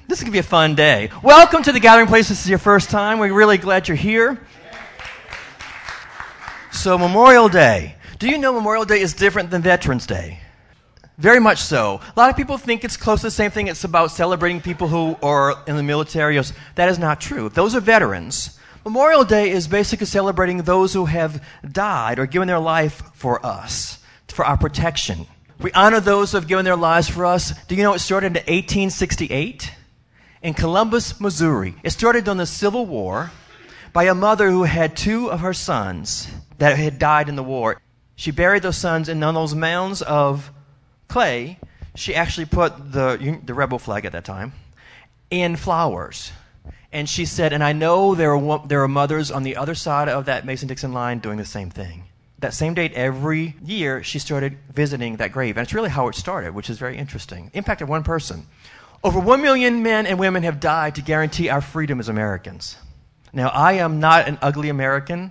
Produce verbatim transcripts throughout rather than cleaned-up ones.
This is going to be a fun day. Welcome to the Gathering Place. This is your first time. We're really glad you're here. So, Memorial Day. Do you know Memorial Day is different than Veterans Day? Very much so. A lot of people think it's close to the same thing. It's about celebrating people who are in the military. That is not true. Those are veterans. Memorial Day is basically celebrating those who have died or given their life for us, for our protection. We honor those who have given their lives for us. Do you know it started in eighteen sixty-eight? In Columbus, Missouri. It started during the Civil War by a mother who had two of her sons that had died in the war. She buried those sons in those mounds of clay. She actually put the, the rebel flag at that time in flowers. And she said, and I know there are, there are mothers on the other side of that Mason-Dixon line doing the same thing. That same date every year, she started visiting that grave. And it's really how it started, which is very interesting. Impacted one person. Over one million men and women have died to guarantee our freedom as Americans. Now, I am not an ugly American.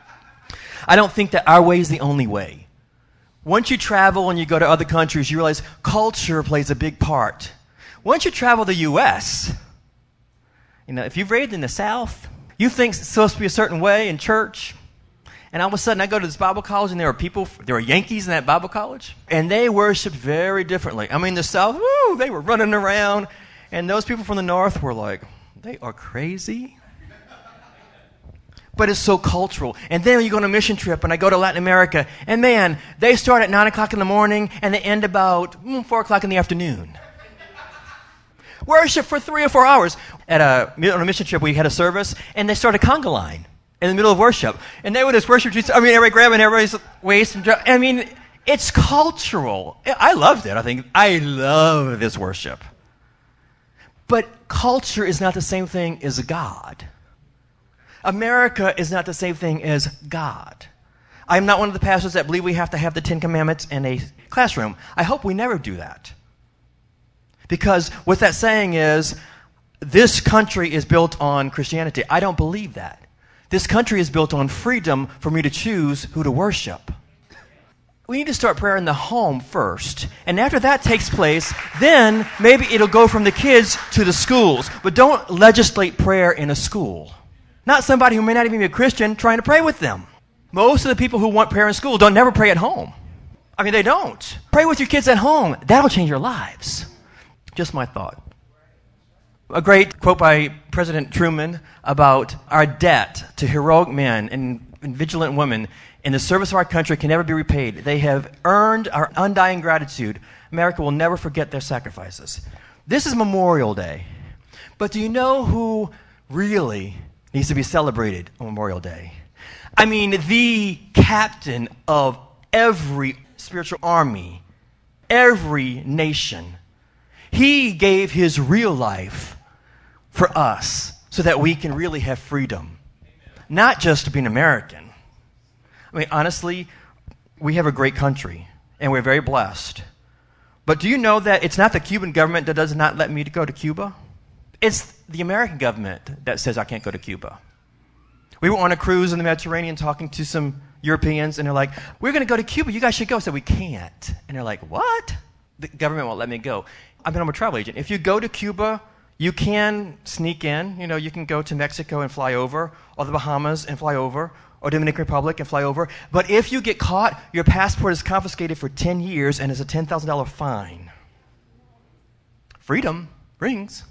I don't think that our way is the only way. Once you travel and you go to other countries, you realize culture plays a big part. Once you travel the U S, you know, if you've raised in the South, you think it's supposed to be a certain way in church. And all of a sudden, I go to this Bible college, and there are people, there are Yankees in that Bible college, and they worshiped very differently. I mean, the South, woo, they were running around, and those people from the North were like, they are crazy. But it's so cultural. And then you go on a mission trip, and I go to Latin America, and man, they start at nine o'clock in the morning, and they end about mm, four o'clock in the afternoon. Worship for three or four hours. At a, on a mission trip, we had a service, and they started a conga line in the middle of worship. And they would just worship Jesus. I mean, everybody grabbing everybody's waist. And I mean, it's cultural. I loved it. I think I love this worship. But culture is not the same thing as God. America is not the same thing as God. I'm not one of the pastors that believe we have to have the Ten Commandments in a classroom. I hope we never do that. Because what that saying is, this country is built on Christianity. I don't believe that. This country is built on freedom for me to choose who to worship. We need to start prayer in the home first. And after that takes place, then maybe it'll go from the kids to the schools. But don't legislate prayer in a school. Not somebody who may not even be a Christian trying to pray with them. Most of the people who want prayer in school don't never pray at home. I mean, they don't. Pray with your kids at home. That'll change your lives. Just my thought. A great quote by President Truman about our debt to heroic men and, and vigilant women in the service of our country can never be repaid. They have earned our undying gratitude. America will never forget their sacrifices. This is Memorial Day. But do you know who really needs to be celebrated on Memorial Day? I mean, the captain of every spiritual army, every nation. He gave his real life for us so that we can really have freedom. Not just to be an American. I mean, honestly, we have a great country, and we're very blessed. But do you know that it's not the Cuban government that does not let me to go to Cuba? It's the American government that says I can't go to Cuba. We were on a cruise in the Mediterranean talking to some Europeans, and they're like, we're going to go to Cuba. You guys should go. I said, we can't. And they're like, what? The government won't let me go. I mean, I'm a travel agent. If you go to Cuba, you can sneak in. You know, you can go to Mexico and fly over, or the Bahamas and fly over, or Dominican Republic and fly over. But if you get caught, your passport is confiscated for ten years and is a ten thousand dollars fine. Freedom rings.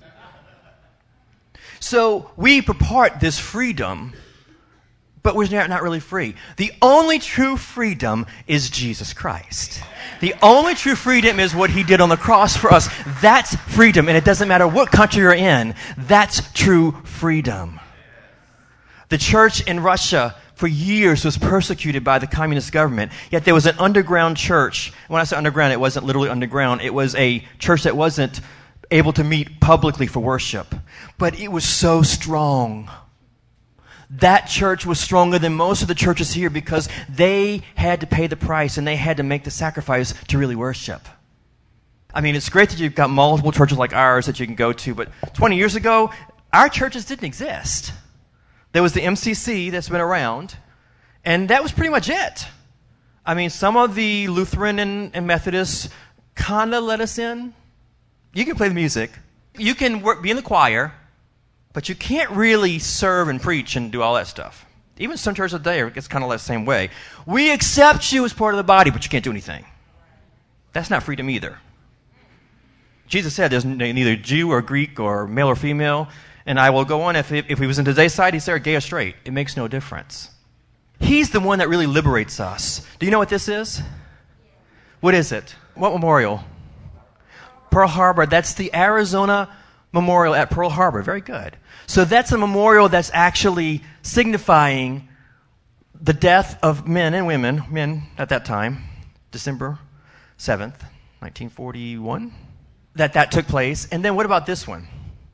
So we purport this freedom, but we're not really free. The only true freedom is Jesus Christ. The only true freedom is what he did on the cross for us. That's freedom, and it doesn't matter what country you're in. That's true freedom. The church in Russia for years was persecuted by the communist government, yet there was an underground church. When I say underground, it wasn't literally underground. It was a church that wasn't able to meet publicly for worship. But it was so strong. That church was stronger than most of the churches here because they had to pay the price and they had to make the sacrifice to really worship. I mean, it's great that you've got multiple churches like ours that you can go to, but twenty years ago, our churches didn't exist. There was the M C C that's been around, and that was pretty much it. I mean, some of the Lutheran and, and Methodists kind of let us in. You can play the music, You can work, be in the choir, but you can't really serve and preach and do all that stuff. Even some churches today, it's kind of the same way. We accept you as part of the body, but you can't do anything. That's not freedom either. Jesus said there's neither Jew or Greek or male or female, and I will go on, if, if he was in today's society, he'd say gay or straight. It makes no difference. He's the one that really liberates us. Do you know what this is? What is it? What memorial? Pearl Harbor. That's the Arizona Memorial at Pearl Harbor. Very good. So that's a memorial that's actually signifying the death of men and women, men at that time, December seventh, nineteen forty-one, that that took place. And then what about this one?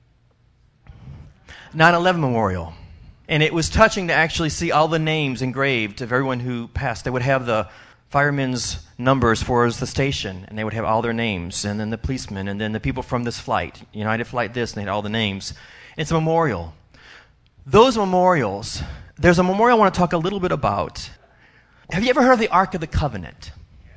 nine eleven Memorial. And it was touching to actually see all the names engraved of everyone who passed. They would have the firemen's numbers for the station, and they would have all their names, and then the policemen, and then the people from this flight, United Flight this, and they had all the names. It's a memorial. Those memorials, there's a memorial I want to talk a little bit about. Have you ever heard of the Ark of the Covenant?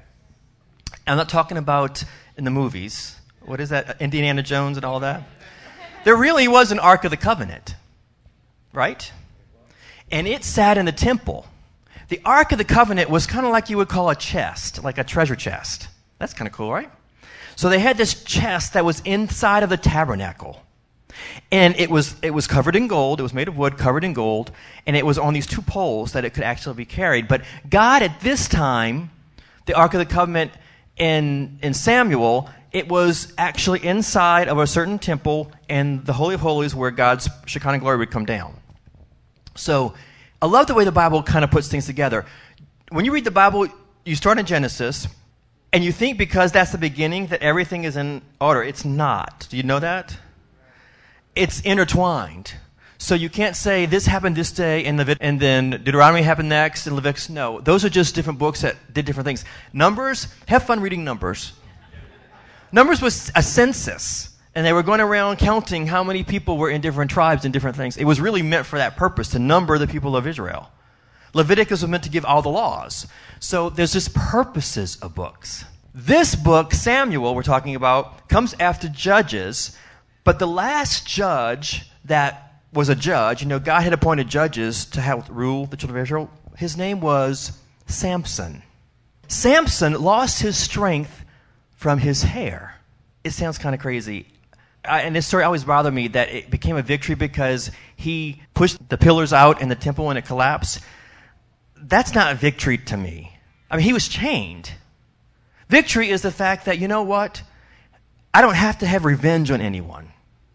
I'm not talking about in the movies. What is that, Indiana Jones and all that? There really was an Ark of the Covenant, right? And it sat in the temple. The Ark of the Covenant was kind of like you would call a chest, like a treasure chest. That's kind of cool, right? So they had this chest that was inside of the tabernacle. And it was it was covered in gold. It was made of wood, covered in gold. And it was on these two poles that it could actually be carried. But God, at this time, the Ark of the Covenant in, in Samuel, it was actually inside of a certain temple and the Holy of Holies where God's Shekinah glory would come down. So I love the way the Bible kind of puts things together. When you read the Bible, you start in Genesis, and you think because that's the beginning that everything is in order. It's not. Do you know that? It's intertwined. So you can't say this happened this day and, Levit- and then Deuteronomy happened next and Leviticus. No, those are just different books that did different things. Numbers, have fun reading Numbers. Numbers was a census. And they were going around counting how many people were in different tribes and different things. It was really meant for that purpose, to number the people of Israel. Leviticus was meant to give all the laws. So there's just purposes of books. This book, Samuel, we're talking about, comes after Judges. But the last judge that was a judge, you know, God had appointed judges to help rule the children of Israel. His name was Samson. Samson lost his strength from his hair. It sounds kind of crazy. I, and this story always bothered me that it became a victory because he pushed the pillars out in the temple and it collapsed. That's not a victory to me. I mean, he was chained. Victory is the fact that, you know what? I don't have to have revenge on anyone.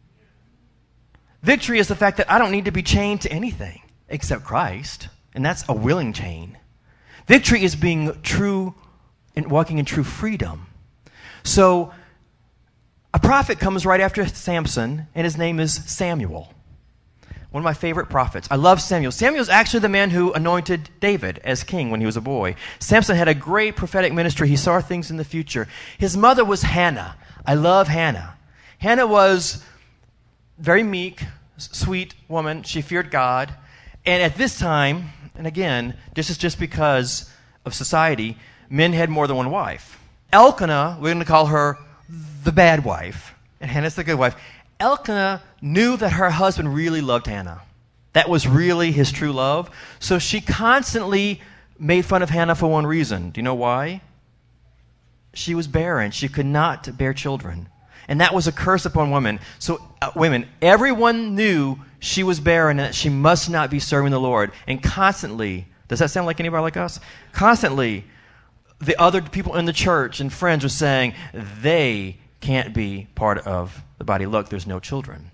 Victory is the fact that I don't need to be chained to anything except Christ. And that's a willing chain. Victory is being true and walking in true freedom. So a prophet comes right after Samson, and his name is Samuel. One of my favorite prophets. I love Samuel. Samuel is actually the man who anointed David as king when he was a boy. Samson had a great prophetic ministry. He saw things in the future. His mother was Hannah. I love Hannah. Hannah was very meek, sweet woman. She feared God. And at this time, and again, this is just because of society, men had more than one wife. Elkanah, we're going to call her the bad wife, and Hannah's the good wife. Elkanah knew that her husband really loved Hannah. That was really his true love. So she constantly made fun of Hannah for one reason. Do you know why? She was barren. She could not bear children. And that was a curse upon women. So uh, women, everyone knew she was barren and that she must not be serving the Lord. And constantly, does that sound like anybody like us? Constantly, the other people in the church and friends were saying they can't be part of the body. Look, there's no children.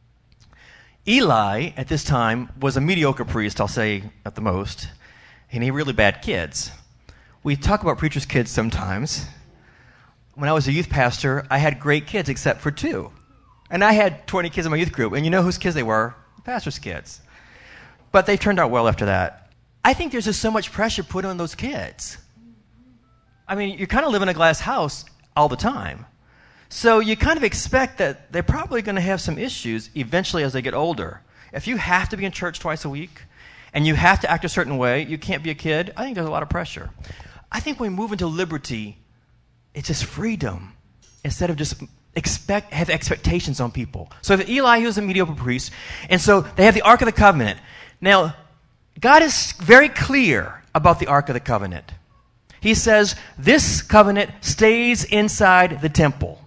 Eli, at this time, was a mediocre priest, I'll say at the most, and he had really bad kids. We talk about preachers' kids sometimes. When I was a youth pastor, I had great kids except for two. And I had twenty kids in my youth group, and you know whose kids they were? The pastor's kids. But they turned out well after that. I think there's just so much pressure put on those kids. I mean, you kind of live in a glass house all the time. So you kind of expect that they're probably going to have some issues eventually as they get older. If you have to be in church twice a week and you have to act a certain way, you can't be a kid, I think there's a lot of pressure. I think when we move into liberty, it's just freedom instead of just expect have expectations on people. So Eli, he was a mediocre priest, and so they have the Ark of the Covenant. Now, God is very clear about the Ark of the Covenant. He says this covenant stays inside the temple.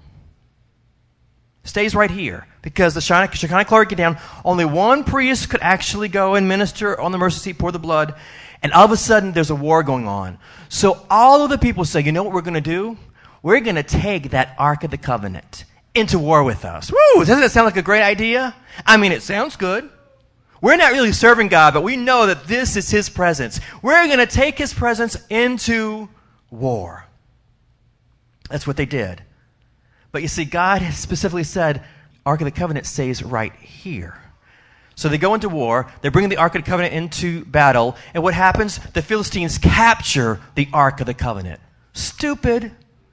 Stays right here. Because the Shekinah glory came down, only one priest could actually go and minister on the mercy seat, pour the blood, and all of a sudden there's a war going on. So all of the people say, you know what we're going to do? We're going to take that Ark of the Covenant into war with us. Woo! Doesn't that sound like a great idea? I mean, it sounds good. We're not really serving God, but we know that this is His presence. We're going to take His presence into war. That's what they did. But you see, God has specifically said, Ark of the Covenant stays right here. So they go into war. They bring the Ark of the Covenant into battle. And what happens? The Philistines capture the Ark of the Covenant. Stupid.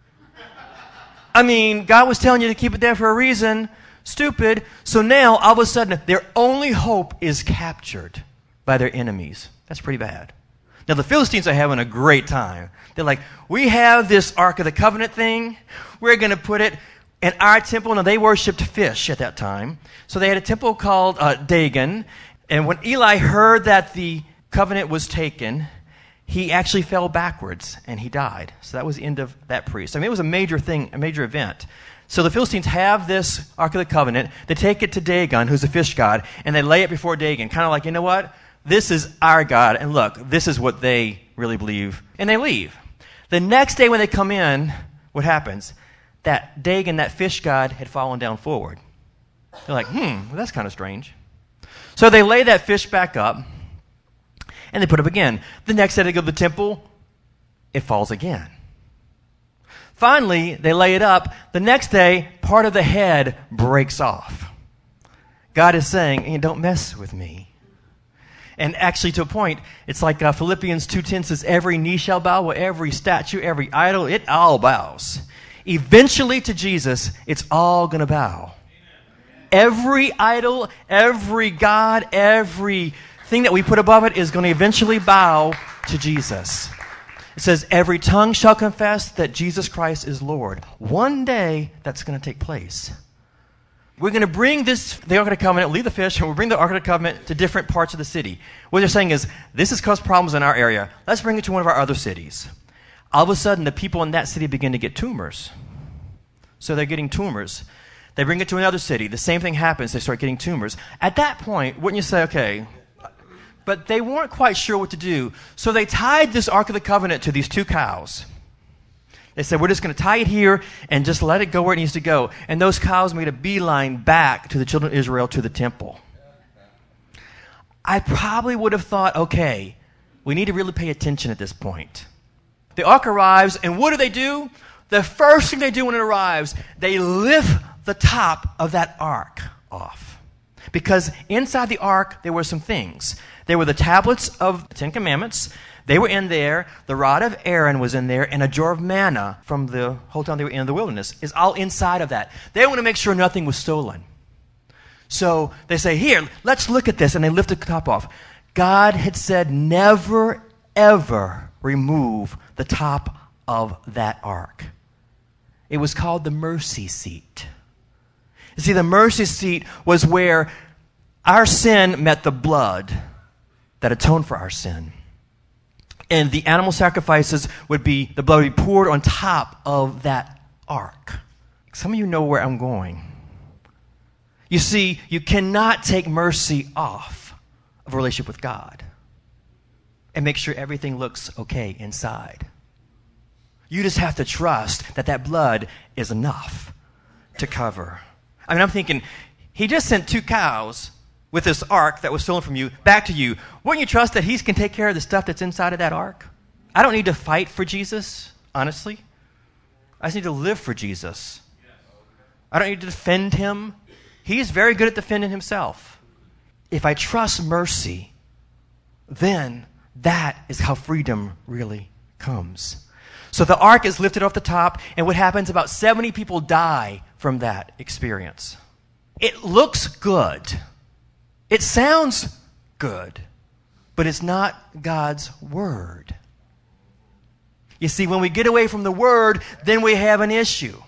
I mean, God was telling you to keep it there for a reason. Stupid. So now, all of a sudden, their only hope is captured by their enemies. That's pretty bad. Now, the Philistines are having a great time. They're like, we have this Ark of the Covenant thing. We're going to put it in our temple. Now, they worshipped fish at that time. So they had a temple called uh, Dagon. And when Eli heard that the covenant was taken, he actually fell backwards and he died. So that was the end of that priest. I mean, it was a major thing, a major event. So the Philistines have this Ark of the Covenant. They take it to Dagon, who's a fish god, and they lay it before Dagon, kind of like, you know what? This is our God, and look, this is what they really believe. And they leave. The next day when they come in, what happens? That Dagon, that fish god, had fallen down forward. They're like, hmm, well, that's kind of strange. So they lay that fish back up, and they put it up again. The next day they go to the temple, it falls again. Finally, they lay it up. The next day, part of the head breaks off. God is saying, hey, don't mess with me. And actually, to a point, it's like uh, Philippians two ten says, every knee shall bow, well, every statue, every idol, it all bows. Eventually, to Jesus, it's all going to bow. Every idol, every god, every thing that we put above it is going to eventually bow to Jesus. It says, every tongue shall confess that Jesus Christ is Lord. One day, that's going to take place. We're going to bring this, the Ark of the Covenant, leave the fish, and we'll bring the Ark of the Covenant to different parts of the city. What they're saying is, this has caused problems in our area. Let's bring it to one of our other cities. All of a sudden, the people in that city begin to get tumors. So they're getting tumors. They bring it to another city. The same thing happens. They start getting tumors. At that point, wouldn't you say, okay, but they weren't quite sure what to do. So they tied this Ark of the Covenant to these two cows. They said, we're just going to tie it here and just let it go where it needs to go. And those cows made a beeline back to the children of Israel to the temple. I probably would have thought, okay, we need to really pay attention at this point. The Ark arrives, and what do they do? The first thing they do when it arrives, they lift the top of that Ark off. Because inside the Ark, there were some things. There were the tablets of the Ten Commandments. They were in there. The rod of Aaron was in there. And a jar of manna from the whole time they were in the wilderness is all inside of that. They want to make sure nothing was stolen. So they say, here, let's look at this. And they lift the top off. God had said, never, ever remove the top of that Ark. It was called the mercy seat. You see, the mercy seat was where our sin met the blood that atoned for our sin. And the animal sacrifices would be, the blood would be poured on top of that ark. Some of you know where I'm going. You see, you cannot take mercy off of a relationship with God and make sure everything looks okay inside. You just have to trust that that blood is enough to cover. I mean, I'm thinking, he just sent two cows with this ark that was stolen from you back to you. Wouldn't you trust that he can take care of the stuff that's inside of that ark? I don't need to fight for Jesus, honestly. I just need to live for Jesus. I don't need to defend him. He's very good at defending himself. If I trust mercy, then that is how freedom really comes. So the ark is lifted off the top, and what happens? About seventy people die from that experience. It looks good. It sounds good, but it's not God's word. You see, when we get away from the word, then we have an issue.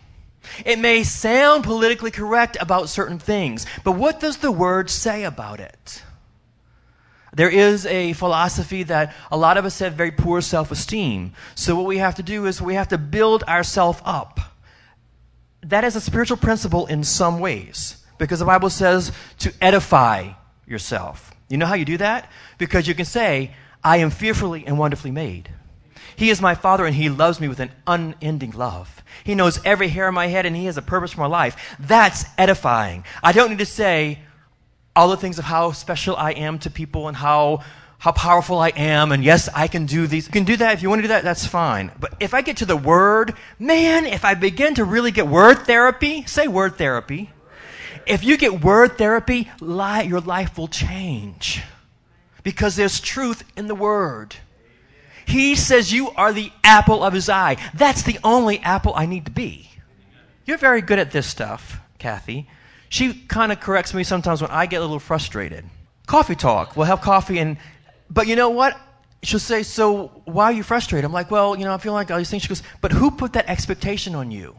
It may sound politically correct about certain things, but what does the Word say about it? There is a philosophy that a lot of us have very poor self-esteem. So what we have to do is we have to build ourselves up. That is a spiritual principle in some ways, because the Bible says to edify yourself. You know how you do that? Because you can say, I am fearfully and wonderfully made. He is my Father, and He loves me with an unending love. He knows every hair on my head, and He has a purpose for my life. That's edifying. I don't need to say all the things of how special I am to people and how how powerful I am, and yes, I can do these. You can do that. If you want to do that, that's fine. But if I get to the Word, man, if I begin to really get word therapy, say word therapy. If you get word therapy, li- your life will change. Because there's truth in the Word. He says you are the apple of His eye. That's the only apple I need to be. You're very good at this stuff, Kathy. She kind of corrects me sometimes when I get a little frustrated. Coffee talk. We'll have coffee, and but you know what? She'll say, so why are you frustrated? I'm like, well, you know, I feel like all these things. She goes, but who put that expectation on you?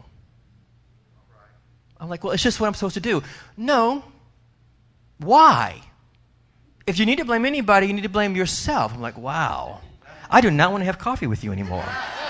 I'm like, well, it's just what I'm supposed to do. No. Why? If you need to blame anybody, you need to blame yourself. I'm like, wow. I do not want to have coffee with you anymore.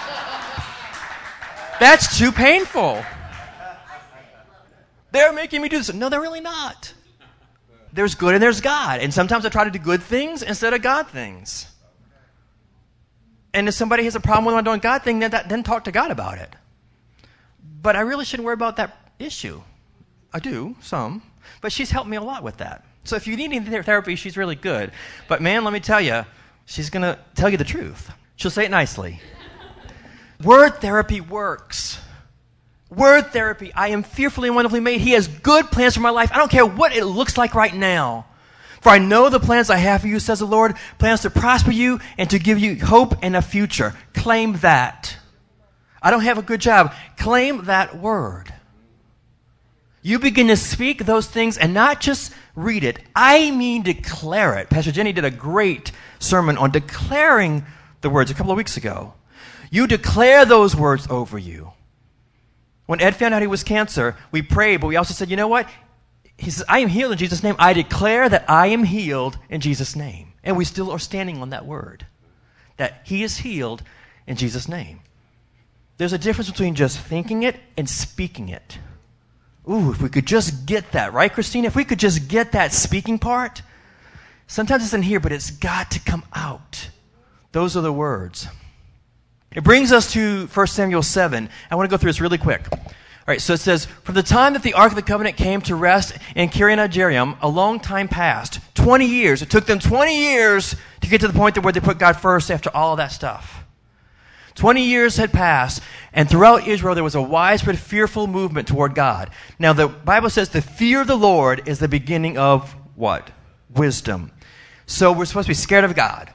That's too painful. They're making me do this. No, they're really not. There's good and there's God. And sometimes I try to do good things instead of God things. And if somebody has a problem with when I'm doing God thing, then, that, then talk to God about it. But I really shouldn't worry about that issue. I do, some. But she's helped me a lot with that. So if you need any therapy, she's really good. But man, let me tell you, she's going to tell you the truth. She'll say it nicely. Word therapy works. Word therapy. I am fearfully and wonderfully made. He has good plans for my life. I don't care what it looks like right now. For I know the plans I have for you, says the Lord, plans to prosper you and to give you hope and a future. Claim that. I don't have a good job. Claim that word. You begin to speak those things and not just read it. I mean declare it. Pastor Jenny did a great sermon on declaring the words a couple of weeks ago. You declare those words over you. When Ed found out he was cancer, we prayed, but we also said, you know what? He says, I am healed in Jesus' name. I declare that I am healed in Jesus' name. And we still are standing on that word. That he is healed in Jesus' name. There's a difference between just thinking it and speaking it. Ooh, if we could just get that, right, Christine? If we could just get that speaking part. Sometimes it's in here, but it's got to come out. Those are the words. It brings us to First Samuel seven. I want to go through this really quick. All right, so it says, from the time that the Ark of the Covenant came to rest in Kiriath-Jearim, a long time passed. twenty years. It took them twenty years to get to the point where they put God first after all of that stuff. twenty years had passed, and throughout Israel there was a widespread fearful movement toward God. Now the Bible says the fear of the Lord is the beginning of what? Wisdom. So we're supposed to be scared of God.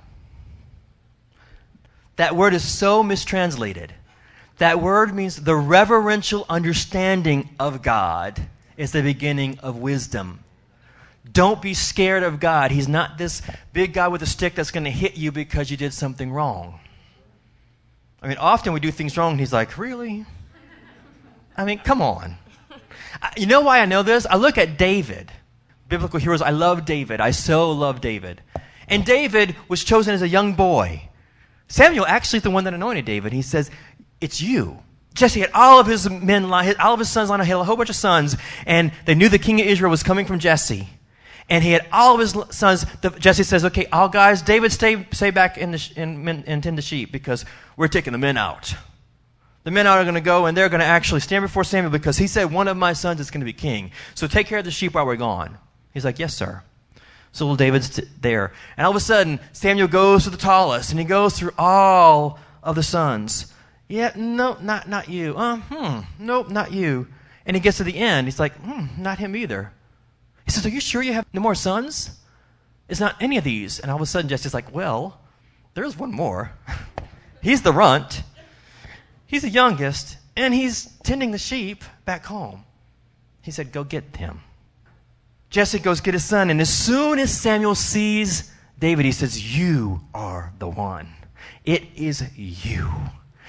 That word is so mistranslated. That word means the reverential understanding of God is the beginning of wisdom. Don't be scared of God. He's not this big guy with a stick that's going to hit you because you did something wrong. I mean, often we do things wrong, and he's like, really? I mean, come on. You know why I know this? I look at David. Biblical heroes, I love David. I so love David. And David was chosen as a young boy. Samuel actually is the one that anointed David. He says, it's you. Jesse had all of his men, all of his sons on a hill, a whole bunch of sons, and they knew the king of Israel was coming from Jesse. And he had all of his sons. Jesse says, okay, all guys, David, stay stay back in the, in, and tend the sheep because we're taking the men out. The men out are going to go, and they're going to actually stand before Samuel because he said one of my sons is going to be king. So take care of the sheep while we're gone. He's like, yes, sir. So little David's t- there. And all of a sudden, Samuel goes to the tallest, and he goes through all of the sons. Yeah, no, not not you. Uh, hmm, nope, not you. And he gets to the end. He's like, hmm, not him either. He says, are you sure you have no more sons? It's not any of these. And all of a sudden, Jesse's like, well, there's one more. He's the runt. He's the youngest, and he's tending the sheep back home. He said, go get him. Jesse goes get his son, and as soon as Samuel sees David, he says, you are the one. It is you.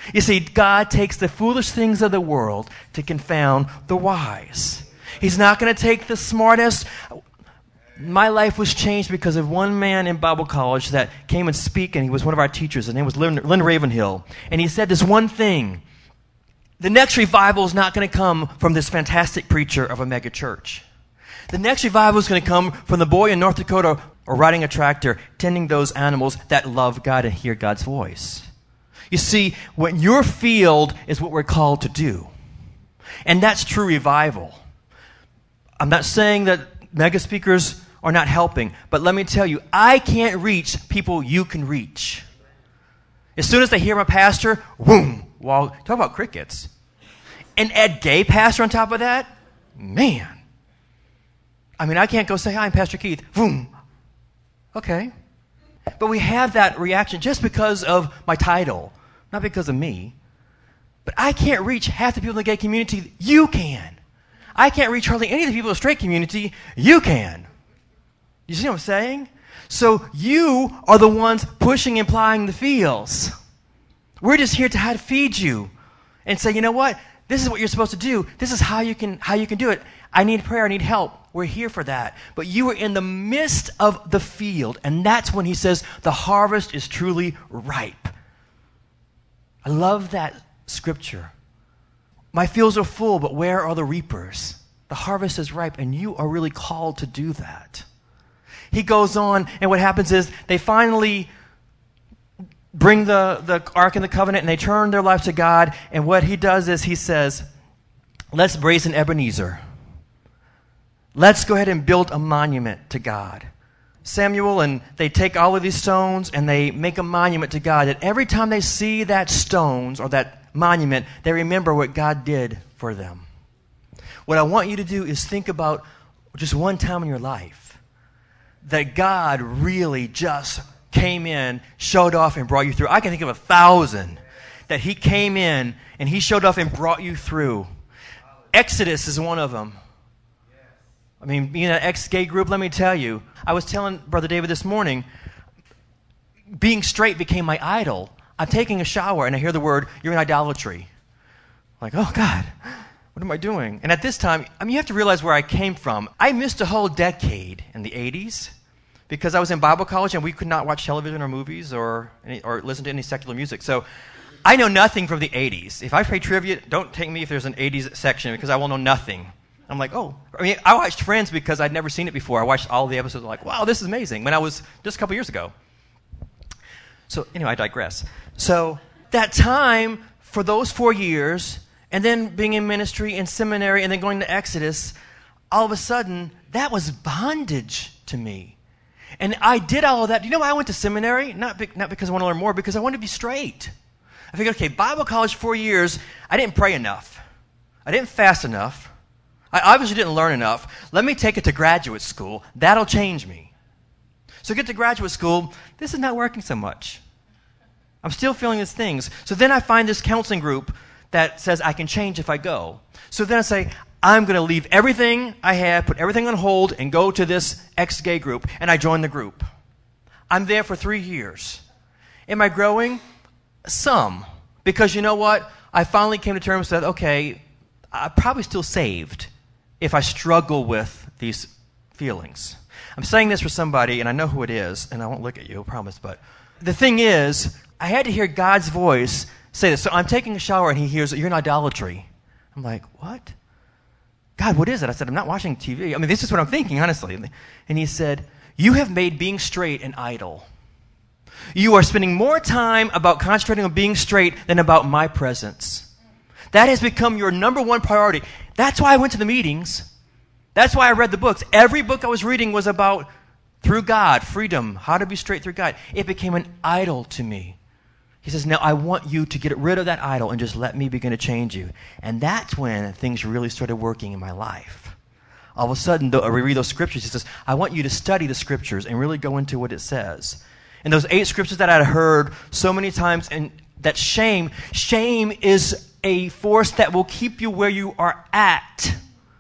You see, God takes the foolish things of the world to confound the wise. He's not going to take the smartest. My life was changed because of one man in Bible college that came and speak, and he was one of our teachers. His name was Lynn, Lynn Ravenhill. And he said this one thing. The next revival is not going to come from this fantastic preacher of a mega church. The next revival is going to come from the boy in North Dakota or riding a tractor, tending those animals that love God and hear God's voice. You see, what your field is what we're called to do. And that's true revival. I'm not saying that mega speakers are not helping, but let me tell you, I can't reach people you can reach. As soon as they hear my pastor, boom, well, talk about crickets. And Ed Gay pastor on top of that, man. I mean, I can't go say, hi, I'm Pastor Keith. Boom. Okay. But we have that reaction just because of my title, not because of me. But I can't reach half the people in the gay community. You can. I can't reach hardly any of the people in the straight community. You can. You see what I'm saying? So you are the ones pushing and plying the fields. We're just here to how to feed you and say, you know what? This is what you're supposed to do. This is how you can how you can do it. I need prayer. I need help. We're here for that. But you are in the midst of the field, and that's when he says the harvest is truly ripe. I love that scripture. My fields are full, but where are the reapers? The harvest is ripe, and you are really called to do that. He goes on, and what happens is they finally bring the, the Ark and the Covenant, and they turn their life to God, and what he does is he says, let's brazen Ebenezer. Let's go ahead and build a monument to God. Samuel, and they take all of these stones, and they make a monument to God, that every time they see that stones or that monument, they remember what God did for them. What I want you to do is think about just one time in your life that God really just came in, showed off, and brought you through. I can think of a thousand that he came in and he showed off and brought you through. Exodus is one of them. I mean, being an ex-gay group, let me tell you, I was telling Brother David this morning, being straight became my idol. I'm taking a shower and I hear the word, you're in idolatry. I'm like, oh God, what am I doing? And at this time, I mean, you have to realize where I came from. I missed a whole decade in the eighties because I was in Bible college and we could not watch television or movies or any, or listen to any secular music. So I know nothing from the eighties. If I play trivia, don't take me if there's an eighties section because I will know nothing. I'm like, oh. I mean, I watched Friends because I'd never seen it before. I watched all the episodes. I'm like, wow, this is amazing. When I was just a couple years ago. So anyway, I digress. So that time for those four years, and then being in ministry and seminary, and then going to Exodus, all of a sudden, that was bondage to me. And I did all of that. Do you know why I went to seminary? Not, be, not because I want to learn more, because I wanted to be straight. I figured, okay, Bible college, four years, I didn't pray enough. I didn't fast enough. I obviously didn't learn enough. Let me take it to graduate school. That'll change me. So I get to graduate school. This is not working so much. I'm still feeling these things. So then I find this counseling group that says I can change if I go. So then I say, I'm going to leave everything I have, put everything on hold, and go to this ex-gay group. And I join the group. I'm there for three years. Am I growing? Some. Because you know what? I finally came to terms with, okay, I'm probably still saved if I struggle with these feelings. I'm saying this for somebody, and I know who it is, and I won't look at you, I promise, but the thing is, I had to hear God's voice say this. So I'm taking a shower, and he hears, you're in idolatry. I'm like, what? God, what is it? I said, I'm not watching T V. I mean, this is what I'm thinking, honestly. And he said, you have made being straight an idol. You are spending more time about concentrating on being straight than about my presence. That has become your number one priority. That's why I went to the meetings. That's why I read the books. Every book I was reading was about through God, freedom, how to be straight through God. It became an idol to me. He says, now I want you to get rid of that idol and just let me begin to change you. And that's when things really started working in my life. All of a sudden, though, I read those scriptures. He says, I want you to study the scriptures and really go into what it says. And those eight scriptures that I had heard so many times, and that shame, shame is a force that will keep you where you are at.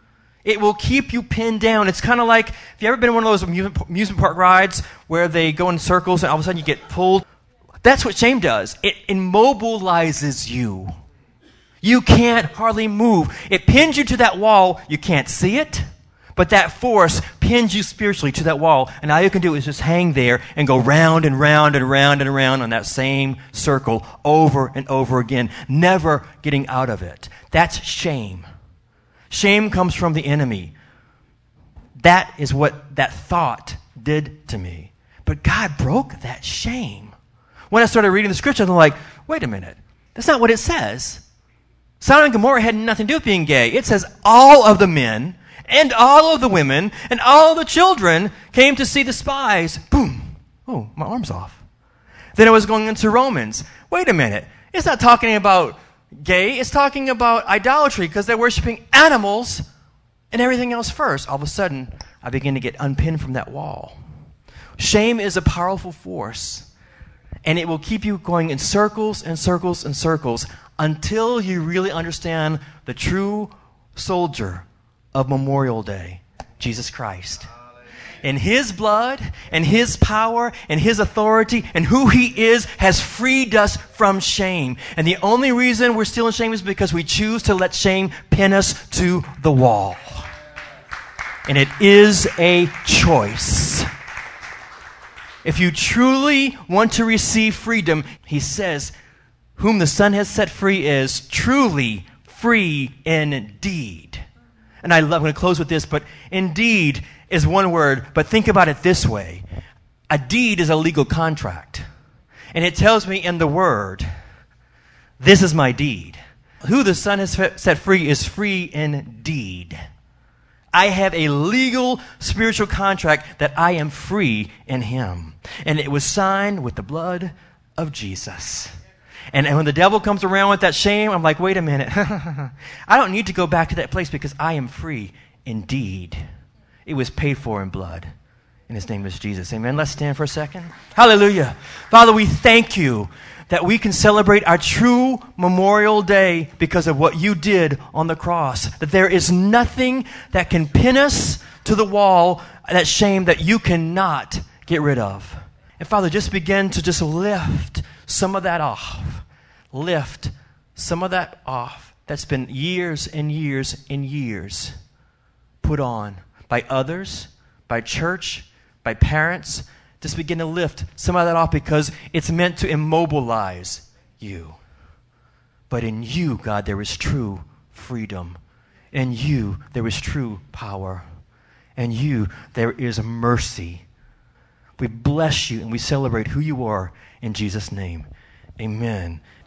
It will keep you pinned down. It's kind of like, have you ever been on one of those amusement park rides where they go in circles and all of a sudden you get pulled That's what shame does. It immobilizes you. You can't hardly move. It pins you to that wall. You can't see it, but that force pins you spiritually to that wall. And all you can do is just hang there and go round and round and round and round on that same circle over and over again, never getting out of it. That's shame. Shame comes from the enemy. That is what that thought did to me. But God broke that shame. When I started reading the scripture, I'm like, wait a minute. That's not what it says. Sodom and Gomorrah had nothing to do with being gay. It says all of the men and all of the women and all of the children came to see the spies. Boom. Oh, my arm's off. Then I was going into Romans. Wait a minute. It's not talking about gay. It's talking about idolatry because they're worshiping animals and everything else first. All of a sudden, I begin to get unpinned from that wall. Shame is a powerful force, and it will keep you going in circles and circles and circles until you really understand the true soldier of Memorial Day, Jesus Christ. And His blood and His power and His authority and who He is has freed us from shame. And the only reason we're still in shame is because we choose to let shame pin us to the wall. And it is a choice. If you truly want to receive freedom, He says, whom the Son has set free is truly free indeed. And I love, I'm going to close with this, but indeed is one word, but think about it this way. A deed is a legal contract. And it tells me in the word, this is my deed. Who the Son has set free is free indeed. I have a legal spiritual contract that I am free in Him. And it was signed with the blood of Jesus. And, and when the devil comes around with that shame, I'm like, wait a minute. I don't need to go back to that place because I am free indeed. It was paid for in blood. And His name is Jesus. Amen. Let's stand for a second. Hallelujah. Father, we thank You that we can celebrate our true Memorial Day because of what You did on the cross. That there is nothing that can pin us to the wall, that shame that You cannot get rid of. And Father, just begin to just lift some of that off. Lift some of that off that's been years and years and years put on by others, by church, by parents. Just begin to lift some of that off because it's meant to immobilize you. But in You, God, there is true freedom. In You, there is true power. In You, there is mercy. We bless You and we celebrate who You are in Jesus' name. Amen.